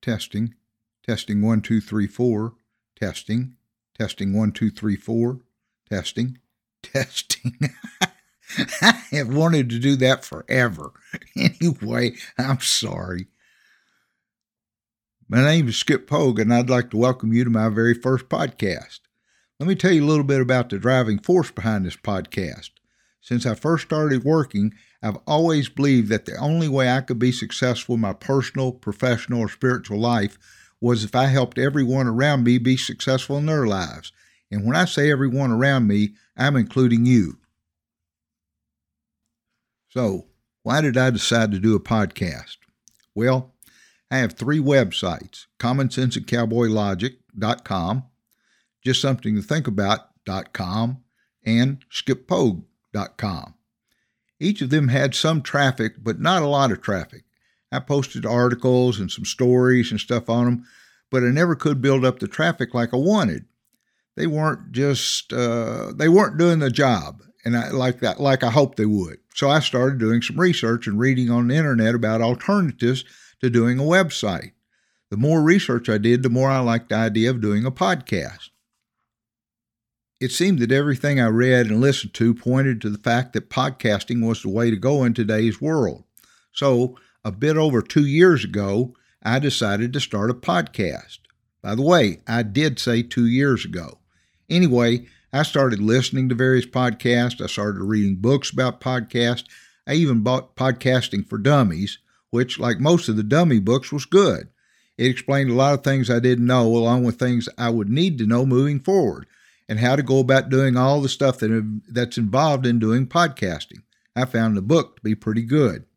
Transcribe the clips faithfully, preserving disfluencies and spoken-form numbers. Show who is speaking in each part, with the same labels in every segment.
Speaker 1: Testing. Testing one, two, three, four. Testing. Testing one, two, three, four. Testing. Testing. I have wanted to do that forever. Anyway, I'm sorry. My name is Skip Pogue, and I'd like to welcome you to my very first podcast. Let me tell you a little bit about the driving force behind this podcast. Since I first started working, I've always believed that the only way I could be successful in my personal, professional, or spiritual life was if I helped everyone around me be successful in their lives. And when I say everyone around me, I'm including you. So, why did I decide to do a podcast? Well, I have three websites, common sense and cowboy logic dot com, just something to think about dot com, and skip pogue dot com. Each of them had some traffic, but not a lot of traffic. I posted articles and some stories and stuff on them, but I never could build up the traffic like I wanted. They weren't just, uh, they weren't doing the job, and I like that, like I hoped they would. So I started doing some research and reading on the internet about alternatives to doing a website. The more research I did, the more I liked the idea of doing a podcast. It seemed that everything I read and listened to pointed to the fact that podcasting was the way to go in today's world. So, a bit over two years ago, I decided to start a podcast. By the way, I did say two years ago. Anyway, I started listening to various podcasts. I started reading books about podcasts. I even bought Podcasting for Dummies, which, like most of the dummy books, was good. It explained a lot of things I didn't know, along with things I would need to know moving forward, and how to go about doing all the stuff that that's involved in doing podcasting. I found the book to be pretty good.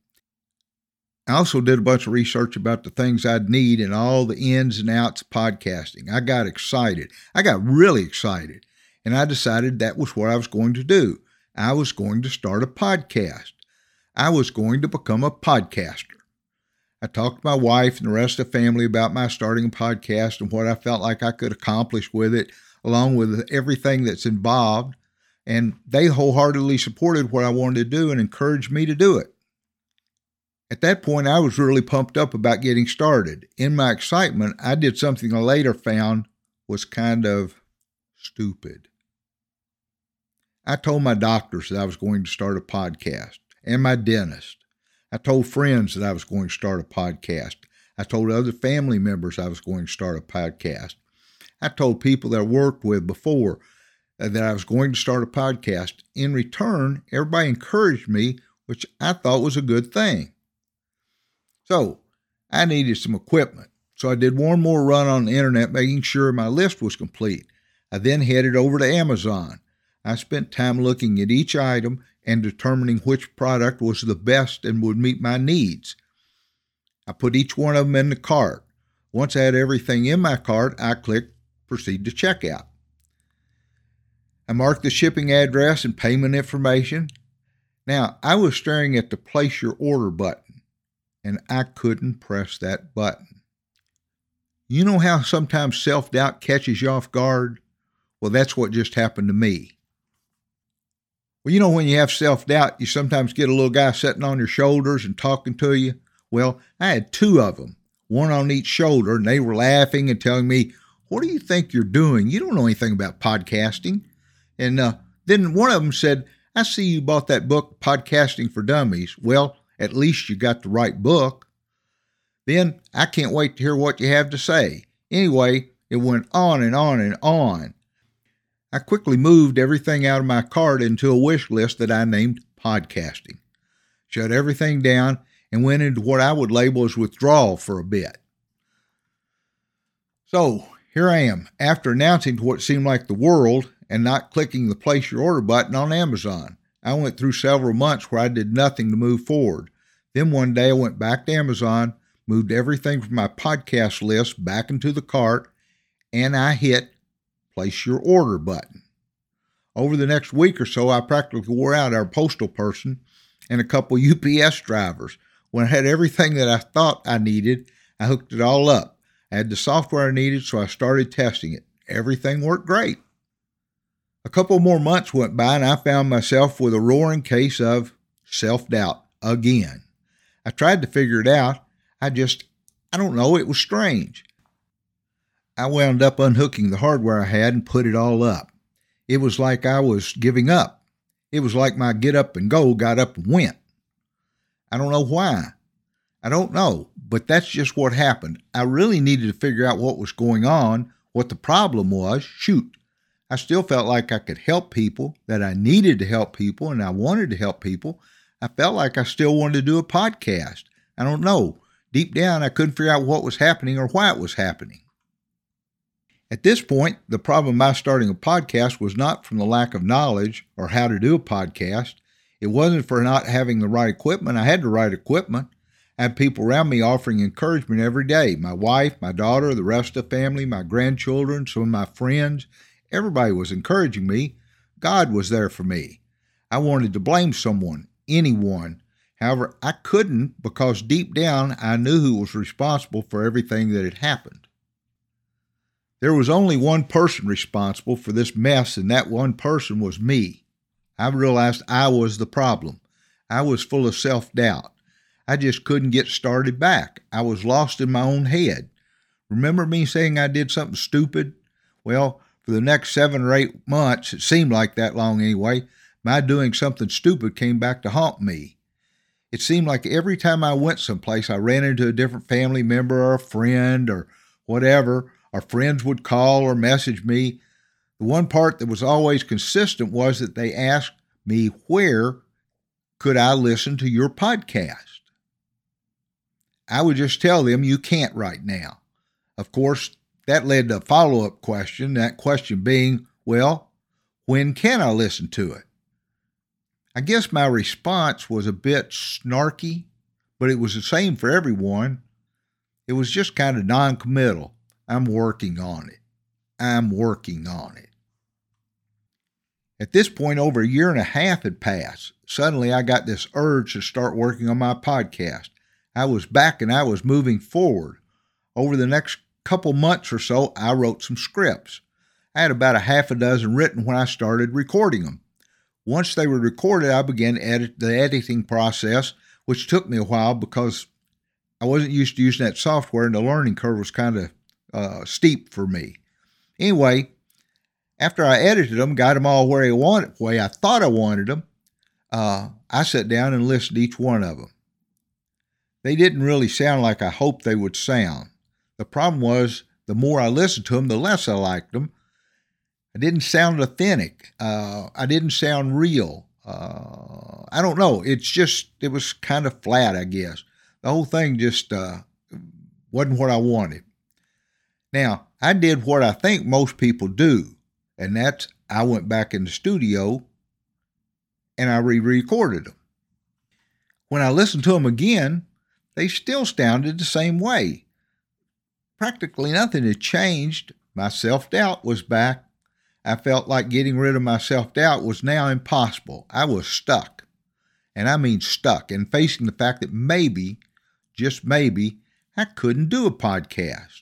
Speaker 1: I also did a bunch of research about the things I'd need and all the ins and outs of podcasting. I got excited. I got really excited, and I decided that was what I was going to do. I was going to start a podcast. I was going to become a podcaster. I talked to my wife and the rest of the family about my starting a podcast and what I felt like I could accomplish with it, along with everything that's involved, and they wholeheartedly supported what I wanted to do and encouraged me to do it. At that point, I was really pumped up about getting started. In my excitement, I did something I later found was kind of stupid. I told my doctors that I was going to start a podcast, and my dentist. I told friends that I was going to start a podcast. I told other family members I was going to start a podcast. I told people that I worked with before that I was going to start a podcast. In return, everybody encouraged me, which I thought was a good thing. So, I needed some equipment. So I did one more run on the internet, making sure my list was complete. I then headed over to Amazon. I spent time looking at each item and determining which product was the best and would meet my needs. I put each one of them in the cart. Once I had everything in my cart, I clicked Proceed to Checkout. I marked the shipping address and payment information. Now, I was staring at the Place Your Order button, and I couldn't press that button. You know how sometimes self-doubt catches you off guard? Well, that's what just happened to me. Well, you know, when you have self-doubt, you sometimes get a little guy sitting on your shoulders and talking to you. Well, I had two of them, one on each shoulder, and they were laughing and telling me, "What do you think you're doing? You don't know anything about podcasting." And uh, then one of them said, "I see you bought that book, Podcasting for Dummies. Well, at least you got the right book." Then, "I can't wait to hear what you have to say." Anyway, it went on and on and on. I quickly moved everything out of my cart into a wish list that I named Podcasting, shut everything down, and went into what I would label as withdrawal for a bit. So, here I am, after announcing to what seemed like the world and not clicking the Place Your Order button on Amazon. I went through several months where I did nothing to move forward. Then one day I went back to Amazon, moved everything from my podcast list back into the cart, and I hit Place Your Order button. Over the next week or so, I practically wore out our postal person and a couple U P S drivers. When I had everything that I thought I needed, I hooked it all up. I had the software I needed, so I started testing it. Everything worked great. A couple more months went by, and I found myself with a roaring case of self-doubt again. I tried to figure it out. I just I don't know, it was strange. I wound up unhooking the hardware I had and put it all up. It was like I was giving up. It was like my get up and go got up and went. I don't know why. I don't know, but that's just what happened. I really needed to figure out what was going on, what the problem was. Shoot, I still felt like I could help people, that I needed to help people, and I wanted to help people. I felt like I still wanted to do a podcast. I don't know. Deep down, I couldn't figure out what was happening or why it was happening. At this point, the problem by starting a podcast was not from the lack of knowledge or how to do a podcast. It wasn't for not having the right equipment. I had the right equipment. I had people around me offering encouragement every day. My wife, my daughter, the rest of the family, my grandchildren, some of my friends. Everybody was encouraging me. God was there for me. I wanted to blame someone, anyone. However, I couldn't because deep down I knew who was responsible for everything that had happened. There was only one person responsible for this mess, and that one person was me. I realized I was the problem. I was full of self-doubt. I just couldn't get started back. I was lost in my own head. Remember me saying I did something stupid? Well, for the next seven or eight months, it seemed like that long anyway, my doing something stupid came back to haunt me. It seemed like every time I went someplace, I ran into a different family member or a friend or whatever. Our friends would call or message me. The one part that was always consistent was that they asked me, where could I listen to your podcast? I would just tell them, you can't right now. Of course, that led to a follow-up question, that question being, well, when can I listen to it? I guess my response was a bit snarky, but it was the same for everyone. It was just kind of non-committal. I'm working on it. I'm working on it. At this point, over a year and a half had passed. Suddenly, I got this urge to start working on my podcast. I was back and I was moving forward. Over the next couple months or so, I wrote some scripts. I had about a half a dozen written when I started recording them. Once they were recorded, I began edit the editing process, which took me a while because I wasn't used to using that software and the learning curve was kind of uh, steep for me. Anyway, after I edited them, got them all where I wanted, way I thought I wanted them, uh, I sat down and listened to each one of them. They didn't really sound like I hoped they would sound. The problem was, the more I listened to them, the less I liked them. I didn't sound authentic. Uh, I didn't sound real. Uh, I don't know. It's just, it was kind of flat, I guess. The whole thing just uh, wasn't what I wanted. Now, I did what I think most people do, and that's I went back in the studio and I re-recorded them. When I listened to them again, they still sounded the same way. Practically nothing had changed. My self-doubt was back. I felt like getting rid of my self-doubt was now impossible. I was stuck, and I mean stuck, and facing the fact that maybe, just maybe, I couldn't do a podcast.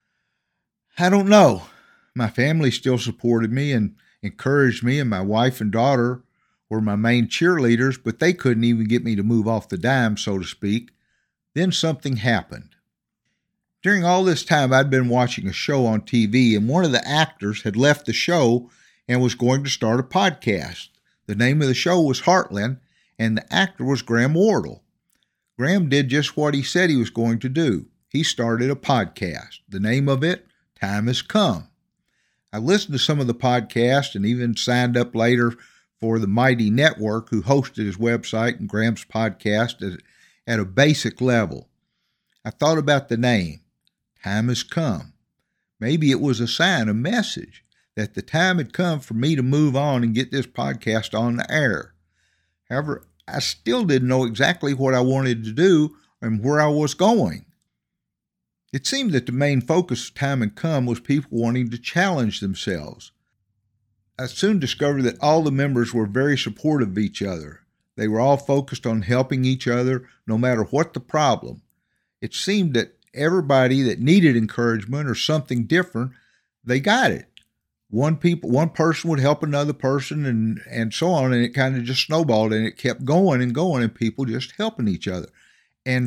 Speaker 1: I don't know. My family still supported me and encouraged me, and my wife and daughter were my main cheerleaders, but they couldn't even get me to move off the dime, so to speak. Then something happened. During all this time, I'd been watching a show on T V, and one of the actors had left the show and was going to start a podcast. The name of the show was Heartland, and the actor was Graham Wardle. Graham did just what he said he was going to do. He started a podcast. The name of it, Time Has Come. I listened to some of the podcast and even signed up later for the Mighty Network, who hosted his website and Graham's podcast at, at a basic level. I thought about the name. Time has come. Maybe it was a sign, a message, that the time had come for me to move on and get this podcast on the air. However, I still didn't know exactly what I wanted to do and where I was going. It seemed that the main focus of Time Had Come was people wanting to challenge themselves. I soon discovered that all the members were very supportive of each other. They were all focused on helping each other, no matter what the problem. It seemed that everybody that needed encouragement or something different, they got it. One people, one person would help another person and, and so on, and it kind of just snowballed, and it kept going and going, and people just helping each other. And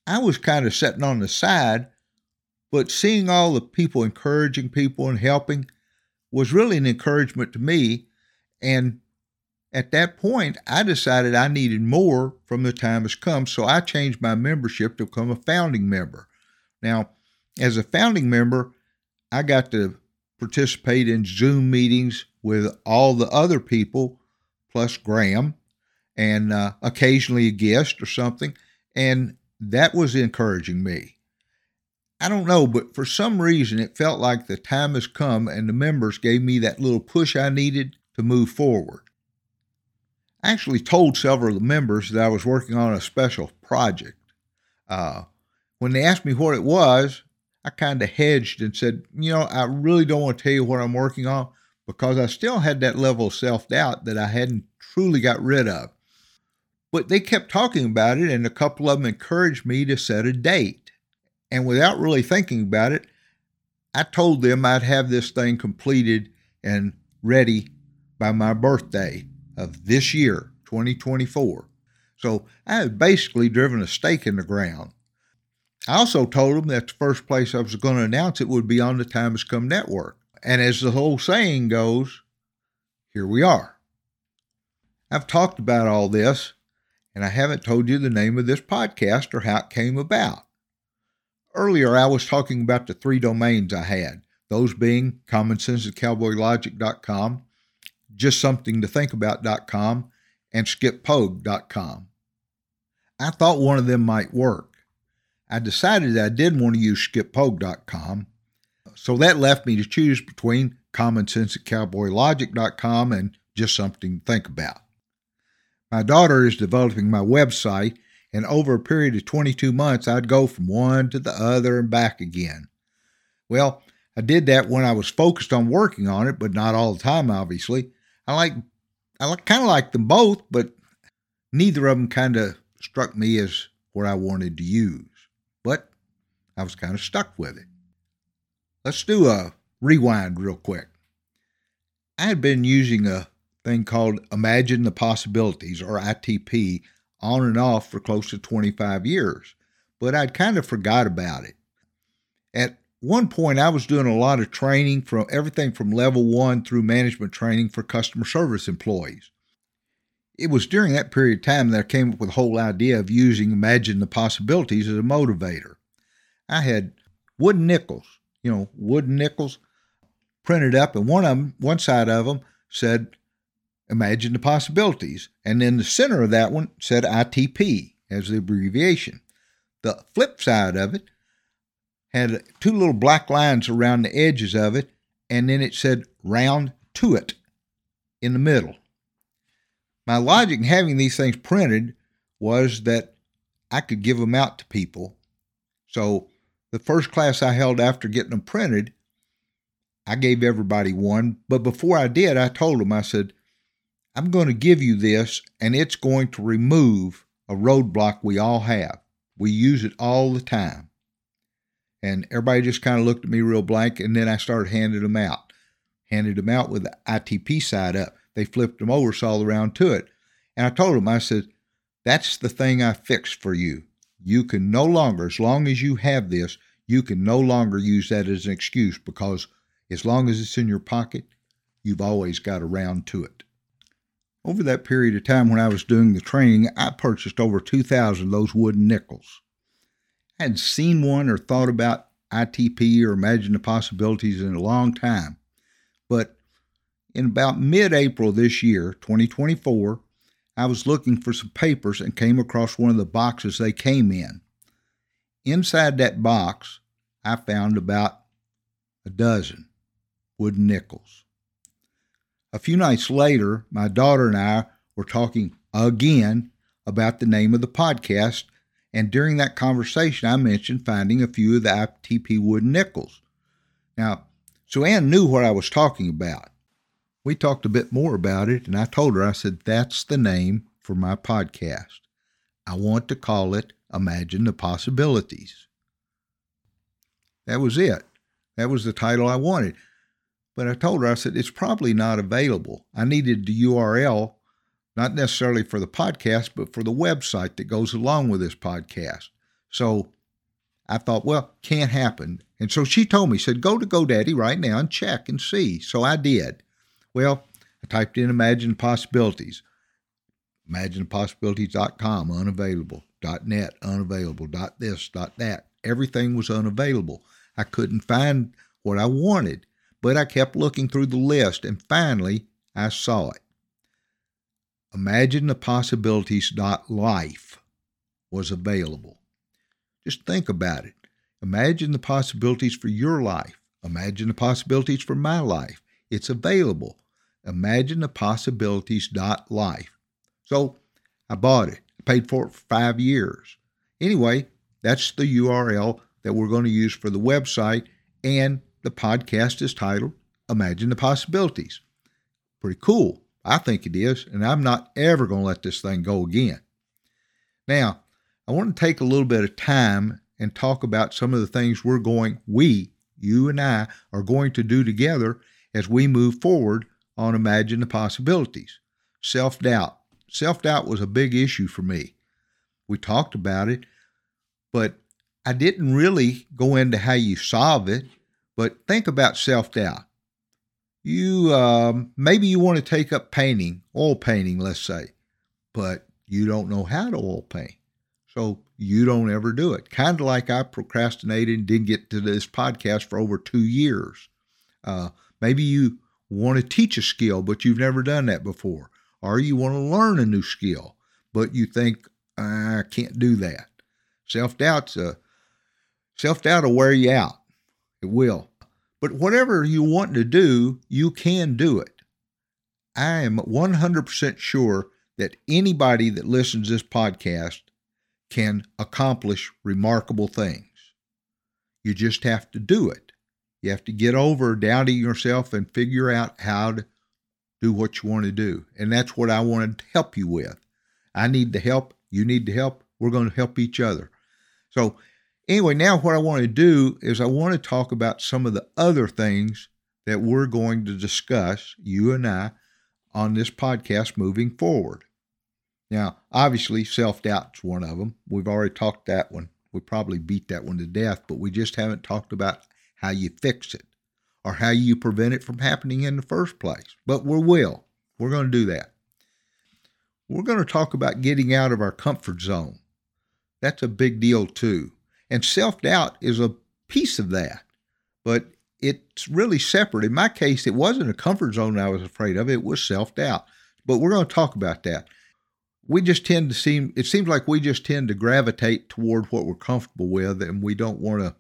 Speaker 1: I was kind of sitting on the side, but seeing all the people encouraging people and helping was really an encouragement to me. And at that point, I decided I needed more from The Time Has Come, so I changed my membership to become a founding member. Now, as a founding member, I got to participate in Zoom meetings with all the other people, plus Graham, and uh, occasionally a guest or something, and that was encouraging me. I don't know, but for some reason, it felt like the time has come and the members gave me that little push I needed to move forward. I actually told several of the members that I was working on a special project. Uh, when they asked me what it was, I kind of hedged and said, you know, I really don't want to tell you what I'm working on because I still had that level of self-doubt that I hadn't truly got rid of. But they kept talking about it, and a couple of them encouraged me to set a date. And without really thinking about it, I told them I'd have this thing completed and ready by my birthday of this year, twenty twenty-four. So I had basically driven a stake in the ground. I also told them that the first place I was going to announce it would be on the Time Has Come Network. And as the whole saying goes, here we are. I've talked about all this, and I haven't told you the name of this podcast or how it came about. Earlier, I was talking about the three domains I had, those being common sense and cowboy logic dot com, just something to think about dot com, and skip pogue dot com. I thought one of them might work. I decided that I did want to use skip pogue dot com, so that left me to choose between common sense and cowboy logic dot com and just something to think about. My daughter is developing my website, and over a period of twenty-two months, I'd go from one to the other and back again. Well, I did that when I was focused on working on it, but not all the time, obviously. I like, I like, kind of like them both, but neither of them kind of struck me as what I wanted to use. But I was kind of stuck with it. Let's do a rewind real quick. I had been using a thing called Imagine the Possibilities, or I T P, on and off for close to twenty-five years, but I'd kind of forgot about it. At one point, I was doing a lot of training from everything from level one through management training for customer service employees. It was during that period of time that I came up with the whole idea of using Imagine the Possibilities as a motivator. I had wooden nickels, you know, wooden nickels printed up, and one of them, one side of them said, Imagine the Possibilities. And then the center of that one said I T P as the abbreviation. The flip side of it had two little black lines around the edges of it, and then it said round to it in the middle. My logic in having these things printed was that I could give them out to people. So the first class I held after getting them printed, I gave everybody one. But before I did, I told them, I said, I'm going to give you this, and it's going to remove a roadblock we all have. We use it all the time. And everybody just kind of looked at me real blank, and then I started handing them out. Handed them out with the I T P side up. They flipped them over, saw the round to it. And I told them, I said, that's the thing I fixed for you. You can no longer, as long as you have this, you can no longer use that as an excuse, because as long as it's in your pocket, you've always got a round to it. Over that period of time when I was doing the training, I purchased over two thousand of those wooden nickels. I hadn't seen one or thought about I T P or Imagine the Possibilities in a long time. But in about mid-April this year, twenty twenty-four, I was looking for some papers and came across one of the boxes they came in. Inside that box, I found about a dozen wooden nickels. A few nights later, my daughter and I were talking again about the name of the podcast, and during that conversation, I mentioned finding a few of the I T P wooden nickels. Now, so Ann knew what I was talking about. We talked a bit more about it, and I told her, I said, that's the name for my podcast. I want to call it Imagine the Possibilities. That was it. That was the title I wanted. But I told her, I said, it's probably not available. I needed the U R L, not necessarily for the podcast, but for the website that goes along with this podcast. So I thought, well, can't happen. And so she told me, said, go to GoDaddy right now and check and see. So I did. Well, I typed in Imagine Possibilities. imagine possibilities dot com, unavailable. .net, unavailable. .this, .that. Everything was unavailable. I couldn't find what I wanted, but I kept looking through the list, and finally I saw it. imagine the possibilities dot life was available. Just think about it. Imagine the possibilities for your life. Imagine the possibilities for my life. It's available. imagine the possibilities dot life. So I bought it. I paid for it for five years. Anyway, that's the U R L that we're going to use for the website, and the podcast is titled Imagine the Possibilities. Pretty cool. I think it is, and I'm not ever going to let this thing go again. Now, I want to take a little bit of time and talk about some of the things we're going, we, you and I, are going to do together as we move forward on Imagine the Possibilities. Self-doubt. Self-doubt was a big issue for me. We talked about it, but I didn't really go into how you solve it. But think about self-doubt. You, um, maybe you want to take up painting, oil painting, let's say, but you don't know how to oil paint. So you don't ever do it. Kind of like I procrastinated and didn't get to this podcast for over two years. Uh, maybe you want to teach a skill, but you've never done that before. Or you want to learn a new skill, but you think, I can't do that. Self-doubt's a, self-doubt will wear you out. It will. But whatever you want to do, you can do it. I am one hundred percent sure that anybody that listens to this podcast can accomplish remarkable things. You just have to do it. You have to get over doubting yourself and figure out how to do what you want to do. And that's what I wanted to help you with. I need the help. You need the help. We're going to help each other. So anyway, now what I want to do is I want to talk about some of the other things that we're going to discuss, you and I, on this podcast moving forward. Now, obviously, self-doubt's one of them. We've already talked that one. We probably beat that one to death, but we just haven't talked about how you fix it or how you prevent it from happening in the first place. But we will. We're going to do that. We're going to talk about getting out of our comfort zone. That's a big deal, too. And self-doubt is a piece of that, but it's really separate. In my case, it wasn't a comfort zone I was afraid of. It was self-doubt. But we're going to talk about that. We just tend to seem, it seems like we just tend to gravitate toward what we're comfortable with, and we don't want to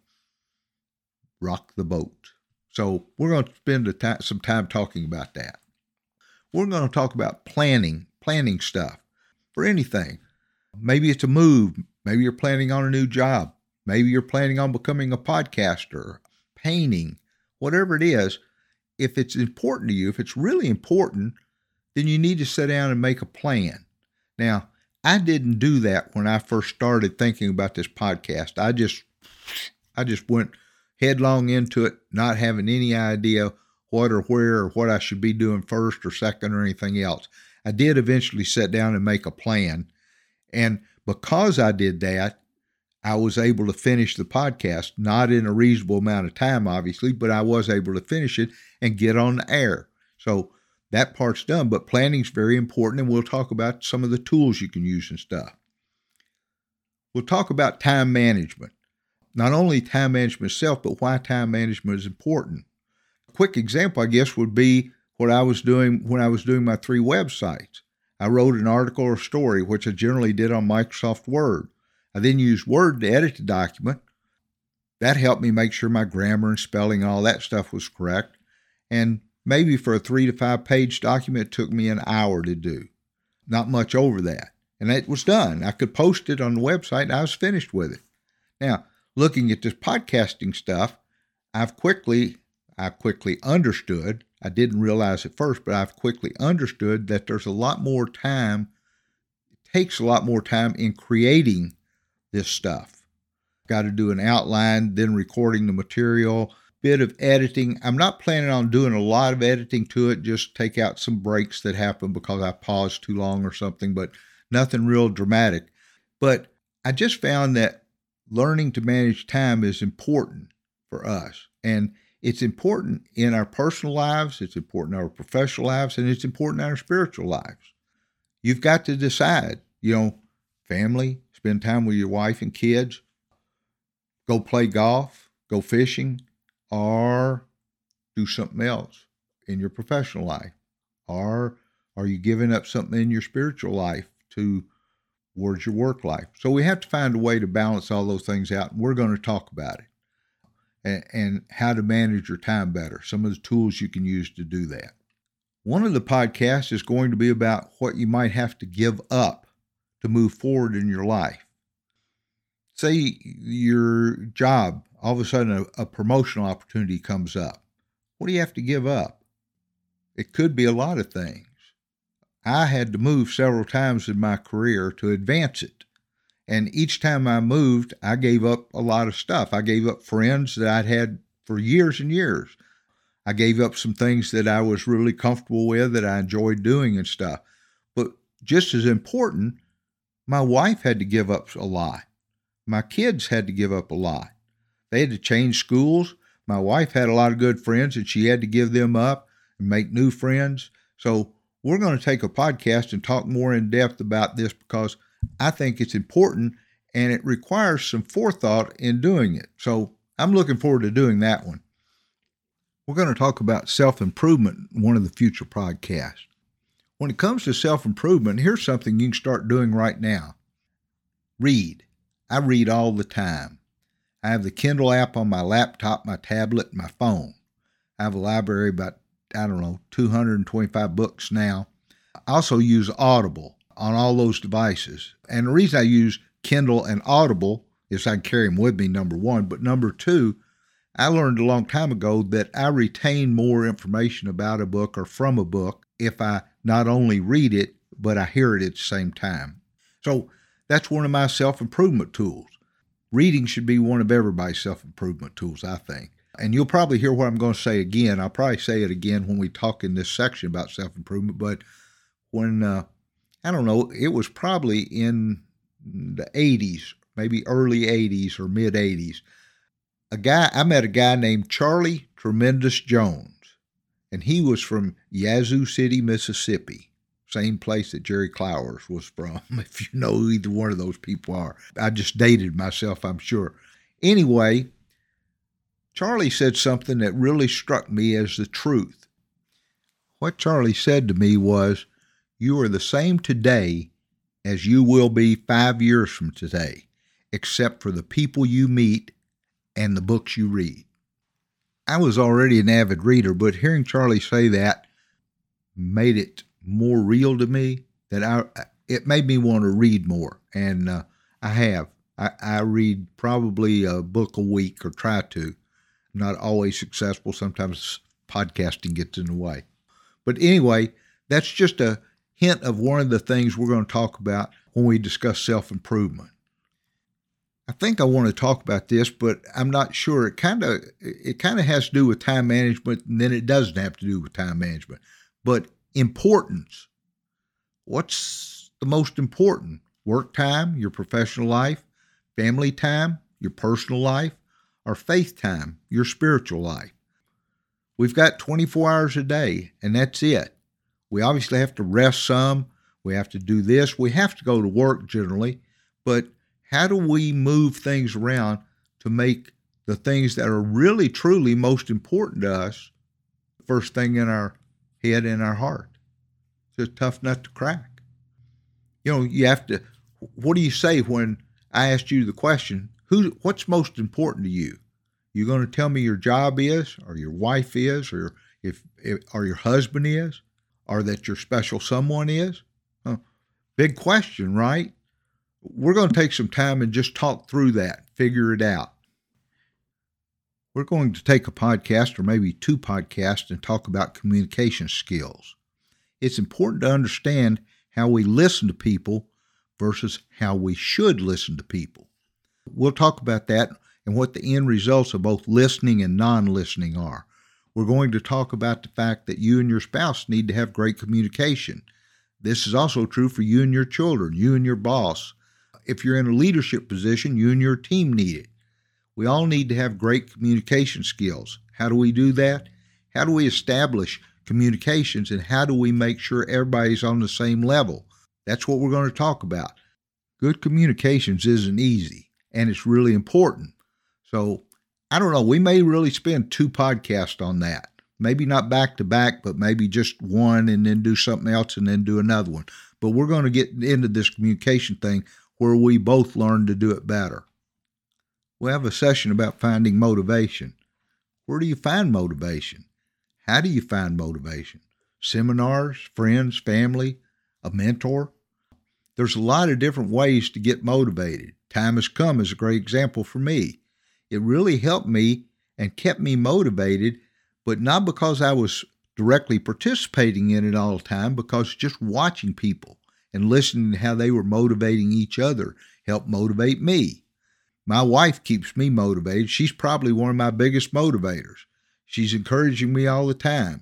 Speaker 1: rock the boat. So we're going to spend a time, some time talking about that. We're going to talk about planning, planning stuff for anything. Maybe it's a move. Maybe you're planning on a new job. Maybe you're planning on becoming a podcaster, painting, whatever it is. If it's important to you, if it's really important, then you need to sit down and make a plan. Now, I didn't do that when I first started thinking about this podcast. I just, I just went headlong into it, not having any idea what or where or what I should be doing first or second or anything else. I did eventually sit down and make a plan. And because I did that, I was able to finish the podcast, not in a reasonable amount of time, obviously, but I was able to finish it and get on the air. So that part's done, but planning's very important, and we'll talk about some of the tools you can use and stuff. We'll talk about time management. Not only time management itself, but why time management is important. A quick example, I guess, would be what I was doing when I was doing my three websites. I wrote an article or story, which I generally did on Microsoft Word. I then used Word to edit the document. That helped me make sure my grammar and spelling and all that stuff was correct. And maybe for a three to five page document, it took me an hour to do. Not much over that. And it was done. I could post it on the website and I was finished with it. Now, looking at this podcasting stuff, I've quickly, I quickly understood, I didn't realize at first, but I've quickly understood that there's a lot more time, it takes a lot more time in creating this stuff. Got to do an outline, then recording the material, bit of editing. I'm not planning on doing a lot of editing to it, just take out some breaks that happen because I paused too long or something, but nothing real dramatic. But I just found that learning to manage time is important for us. And it's important in our personal lives, it's important in our professional lives, and it's important in our spiritual lives. You've got to decide, you know, family, spend time with your wife and kids, go play golf, go fishing, or do something else in your professional life. Or are you giving up something in your spiritual life to towards your work life? So we have to find a way to balance all those things out, and we're going to talk about it and, and how to manage your time better, some of the tools you can use to do that. One of the podcasts is going to be about what you might have to give up to move forward in your life. Say your job, all of a sudden a, a promotional opportunity comes up. What do you have to give up? It could be a lot of things. I had to move several times in my career to advance it. And each time I moved, I gave up a lot of stuff. I gave up friends that I'd had for years and years. I gave up some things that I was really comfortable with, that I enjoyed doing and stuff. But just as important, my wife had to give up a lot. My kids had to give up a lot. They had to change schools. My wife had a lot of good friends, and she had to give them up and make new friends. So we're going to take a podcast and talk more in depth about this because I think it's important and it requires some forethought in doing it. So I'm looking forward to doing that one. We're going to talk about self-improvement in one of the future podcasts. When it comes to self-improvement, here's something you can start doing right now. Read. I read all the time. I have the Kindle app on my laptop, my tablet, and my phone. I have a library of about, I don't know, two hundred twenty-five books now. I also use Audible on all those devices. And the reason I use Kindle and Audible is I can carry them with me, number one. But number two, I learned a long time ago that I retain more information about a book or from a book if I not only read it, but I hear it at the same time. So that's one of my self-improvement tools. Reading should be one of everybody's self-improvement tools, I think. And you'll probably hear what I'm going to say again. I'll probably say it again when we talk in this section about self-improvement. But when, uh, I don't know, it was probably in the eighties, maybe early eighties or mid eighties, a guy, I met a guy named Charlie Tremendous Jones. And he was from Yazoo City, Mississippi. Same place that Jerry Clowers was from, if you know who either one of those people are. I just dated myself, I'm sure. Anyway, Charlie said something that really struck me as the truth. What Charlie said to me was, you are the same today as you will be five years from today, except for the people you meet and the books you read. I was already an avid reader, but hearing Charlie say that made it more real to me, that I, it made me want to read more. And uh, I have. I, I read probably a book a week, or try to. I'm not always successful. Sometimes podcasting gets in the way. But anyway, that's just a hint of one of the things we're going to talk about when we discuss self-improvement. I think I want to talk about this, but I'm not sure. It kind of it kind of has to do with time management, and then it doesn't have to do with time management. But importance. What's the most important? Work time, your professional life, family time, your personal life, or faith time, your spiritual life? We've got twenty-four hours a day, and that's it. We obviously have to rest some. We have to do this. We have to go to work generally, but how do we move things around to make the things that are really, truly most important to us first thing in our head and our heart? It's a tough nut to crack. You know, you have to, what do you say when I asked you the question, who, what's most important to you? You going to tell me your job is, or your wife is, or if, if or your husband is, or that your special someone is? Huh. Big question, right? We're going to take some time and just talk through that, figure it out. We're going to take a podcast, or maybe two podcasts, and talk about communication skills. It's important to understand how we listen to people versus how we should listen to people. We'll talk about that and what the end results of both listening and non-listening are. We're going to talk about the fact that you and your spouse need to have great communication. This is also true for you and your children, you and your boss, if you're in a leadership position, you and your team need it. We all need to have great communication skills. How do we do that? How do we establish communications, and how do we make sure everybody's on the same level? That's what we're going to talk about. Good communications isn't easy, and it's really important. So, I don't know, we may really spend two podcasts on that. Maybe not back to back, but maybe just one and then do something else and then do another one. But we're going to get into this communication thing where we both learn to do it better. We'll have a session about finding motivation. Where do you find motivation? How do you find motivation? Seminars, friends, family, a mentor? There's a lot of different ways to get motivated. Time Has Come is a great example for me. It really helped me and kept me motivated, but not because I was directly participating in it all the time, because just watching people and listening to how they were motivating each other helped motivate me. My wife keeps me motivated. She's probably one of my biggest motivators. She's encouraging me all the time.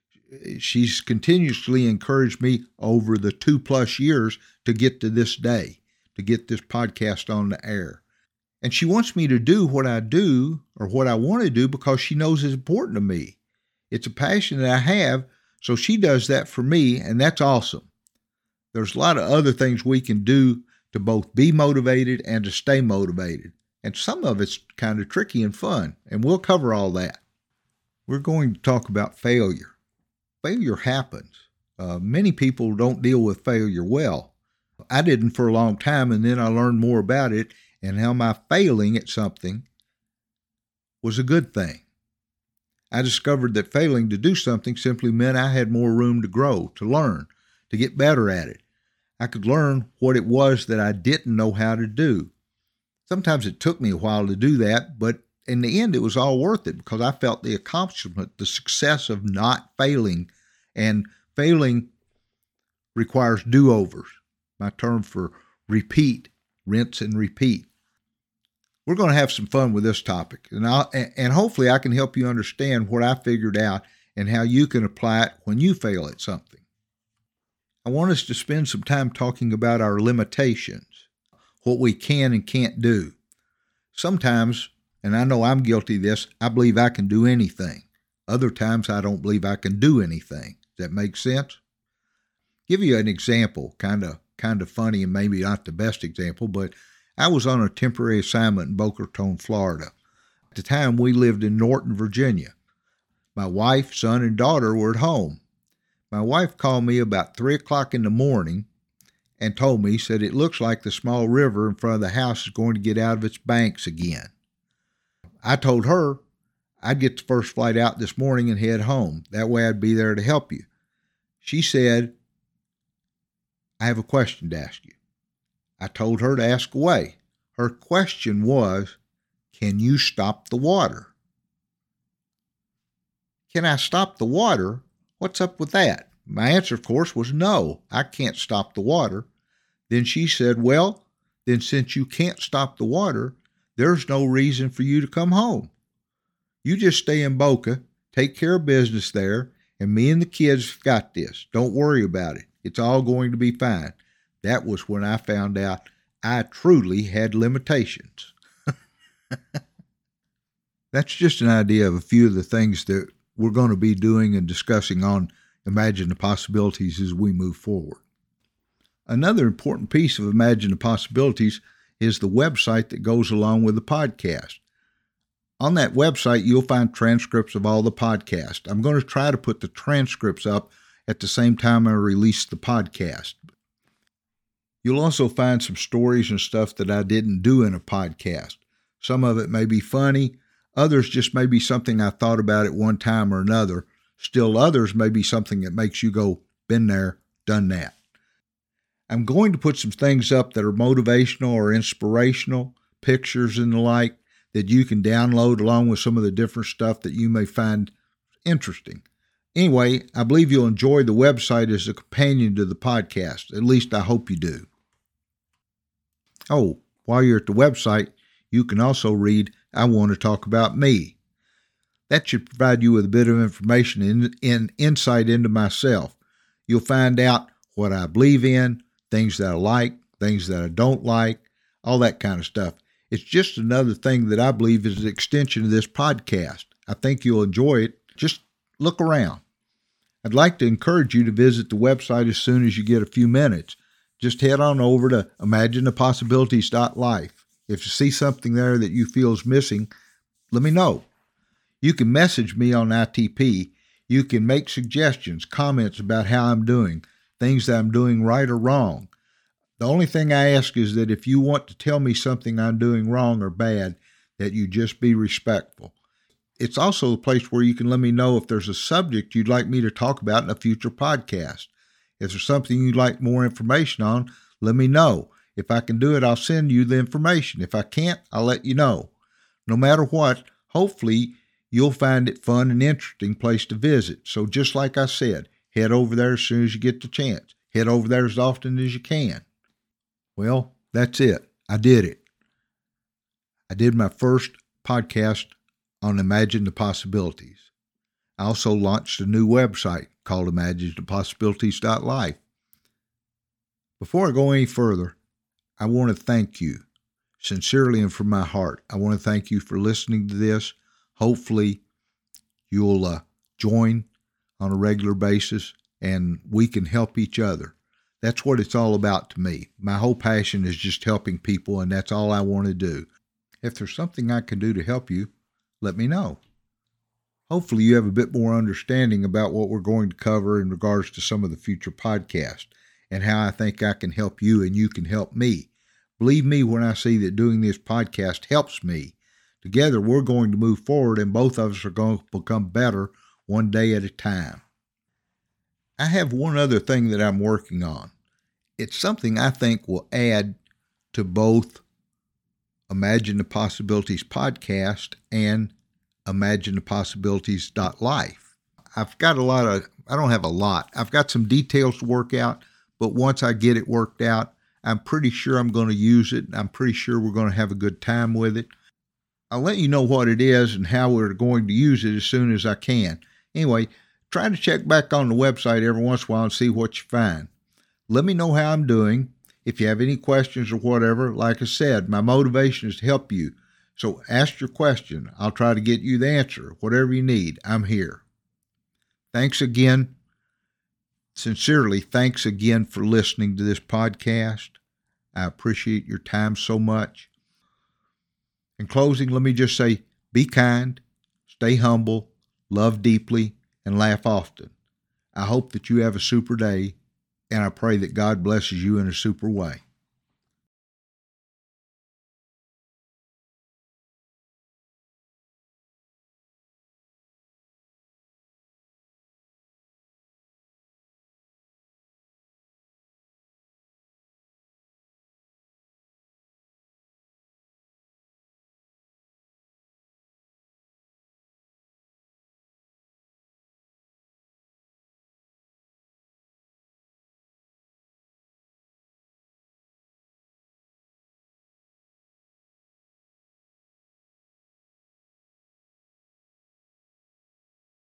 Speaker 1: She's continuously encouraged me over the two plus years to get to this day, to get this podcast on the air. And she wants me to do what I do or what I want to do because she knows it's important to me. It's a passion that I have, so she does that for me, and that's awesome. There's a lot of other things we can do to both be motivated and to stay motivated. And some of it's kind of tricky and fun, and we'll cover all that. We're going to talk about failure. Failure happens. Uh, many people don't deal with failure well. I didn't for a long time, and then I learned more about it and how my failing at something was a good thing. I discovered that failing to do something simply meant I had more room to grow, to learn, to get better at it. I could learn what it was that I didn't know how to do. Sometimes it took me a while to do that, but in the end, it was all worth it because I felt the accomplishment, the success of not failing. And failing requires do-overs, my term for repeat, rinse and repeat. We're going to have some fun with this topic, and I'll, and hopefully I can help you understand what I figured out and how you can apply it when you fail at something. I want us to spend some time talking about our limitations, what we can and can't do. Sometimes, and I know I'm guilty of this, I believe I can do anything. Other times I don't believe I can do anything. Does that make sense? Give you an example, kind of kind of funny and maybe not the best example, but I was on a temporary assignment in Boca Raton, Florida. At the time, we lived in Norton, Virginia. My wife, son, and daughter were at home. My wife called me about three o'clock in the morning and told me, said, it looks like the small river in front of the house is going to get out of its banks again. I told her I'd get the first flight out this morning and head home. That way I'd be there to help you. She said, I have a question to ask you. I told her to ask away. Her question was, can you stop the water? Can I stop the water? What's up with that? My answer, of course, was no, I can't stop the water. Then she said, well, then since you can't stop the water, there's no reason for you to come home. You just stay in Boca, take care of business there, and me and the kids got this. Don't worry about it. It's all going to be fine. That was when I found out I truly had limitations. That's just an idea of a few of the things that we're going to be doing and discussing on Imagine the Possibilities as we move forward. Another important piece of Imagine the Possibilities is the website that goes along with the podcast. On that website, you'll find transcripts of all the podcasts. I'm going to try to put the transcripts up at the same time I release the podcast. You'll also find some stories and stuff that I didn't do in a podcast. Some of it may be funny. Others just may be something I thought about at one time or another. Still others may be something that makes you go, been there, done that. I'm going to put some things up that are motivational or inspirational, pictures and the like, that you can download along with some of the different stuff that you may find interesting. Anyway, I believe you'll enjoy the website as a companion to the podcast. At least I hope you do. Oh, while you're at the website, you can also read I Want to Talk About Me. That should provide you with a bit of information and in, in, insight into myself. You'll find out what I believe in, things that I like, things that I don't like, all that kind of stuff. It's just another thing that I believe is an extension of this podcast. I think you'll enjoy it. Just look around. I'd like to encourage you to visit the website as soon as you get a few minutes. Just head on over to imagine the possibilities dot life. If you see something there that you feel is missing, let me know. You can message me on I T P. You can make suggestions, comments about how I'm doing, things that I'm doing right or wrong. The only thing I ask is that if you want to tell me something I'm doing wrong or bad, that you just be respectful. It's also a place where you can let me know if there's a subject you'd like me to talk about in a future podcast. If there's something you'd like more information on, let me know. If I can do it, I'll send you the information. If I can't, I'll let you know. No matter what, hopefully you'll find it fun and interesting place to visit. So just like I said, head over there as soon as you get the chance. Head over there as often as you can. Well, that's it. I did it. I did my first podcast on Imagine the Possibilities. I also launched a new website called imagine the possibilities dot life. Before I go any further, I want to thank you, sincerely and from my heart. I want to thank you for listening to this. Hopefully, you'll uh, join on a regular basis and we can help each other. That's what it's all about to me. My whole passion is just helping people, and that's all I want to do. If there's something I can do to help you, let me know. Hopefully you have a bit more understanding about what we're going to cover in regards to some of the future podcasts and how I think I can help you and you can help me. Believe me when I say that doing this podcast helps me. Together we're going to move forward and both of us are going to become better one day at a time. I have one other thing that I'm working on. It's something I think will add to both Imagine the Possibilities podcast and imagine the possibilities dot life. I've got a lot of, I don't have a lot. I've got some details to work out, but once I get it worked out, I'm pretty sure I'm going to use it. I'm pretty sure we're going to have a good time with it. I'll let you know what it is and how we're going to use it as soon as I can. Anyway, try to check back on the website every once in a while and see what you find. Let me know how I'm doing. If you have any questions or whatever, like I said, my motivation is to help you. So ask your question. I'll try to get you the answer. Whatever you need, I'm here. Thanks again. Sincerely, thanks again for listening to this podcast. I appreciate your time so much. In closing, let me just say, be kind, stay humble, love deeply, and laugh often. I hope that you have a super day, and I pray that God blesses you in a super way.